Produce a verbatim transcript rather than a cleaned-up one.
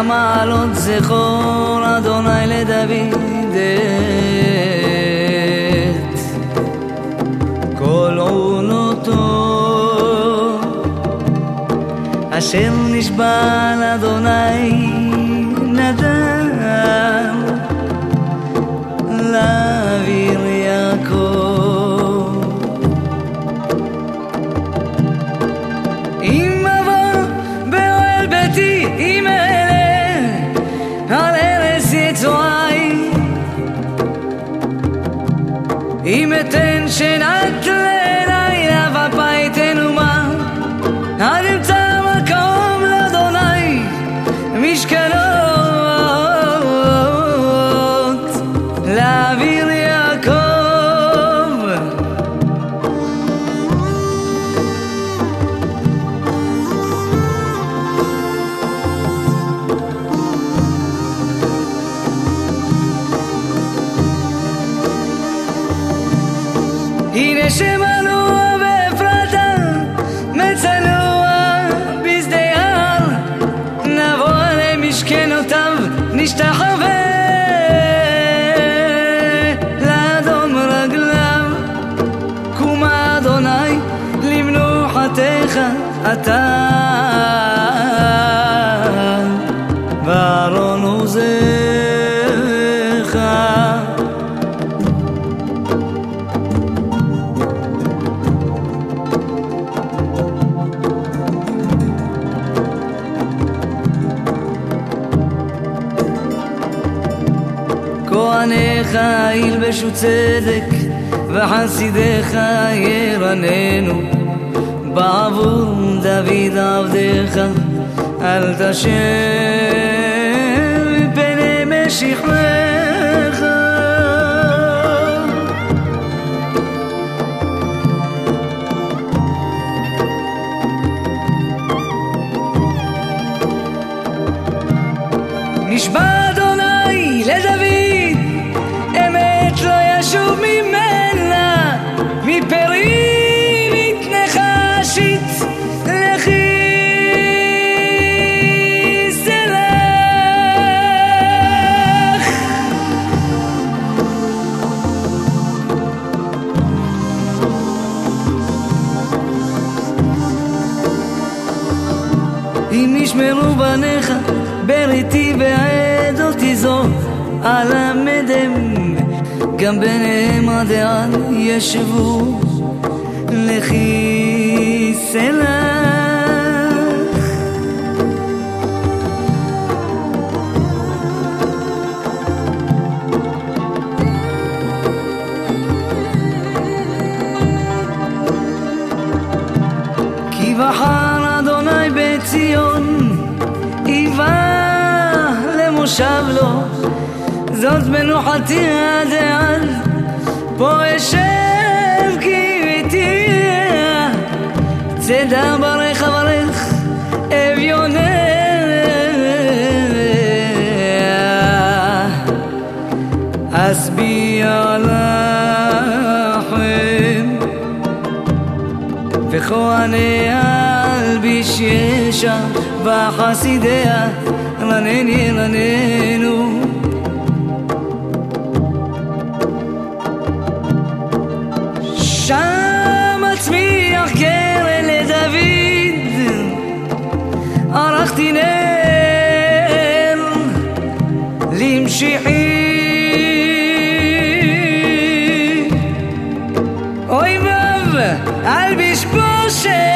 המעלות זכור אדוני לדוד את כל עונותו אשר נשבע לאדוני נדם לאוויר יעקב. אם אבוא באוהל ביתי אם אעלה על ערש יצועי, אם אתן שנת לילה ובפי תנומה, עד אמצא מקום לאדוני משכנות לאוויר יעקב. הנה שמנוע באפרתה מצנוע בשדה יער, נבוא למשכנותיו נשתחווה לאדום רגליו. קומה אדוני למנוחתך אתה וארון עוזך. כהניך ילבשו צדק וחסידיך ירננו, בעבור דוד עבדך אל תשב מפני משיחך. נשבע אדוני לדוד אמת לא ישוב ממנה, מפרי מתנך אשית לכי סלח. אם ישמרו בניך בריתי ועדותי זו אלמדם, גם ביניהם עד עד ישבו לכי סלח. כי בחר אדוני בציון איבה למושב לו, זאת מנוחתי עד עד פה אשב כי ביתי צדה ברך ברך אביוניה אשביע לכם וכהניה אלביש ישע וחסידיה רנני רננו. שם אצמיח קרן לדוד ערכתי נר למשיחי, אוי ואב אלביש בושת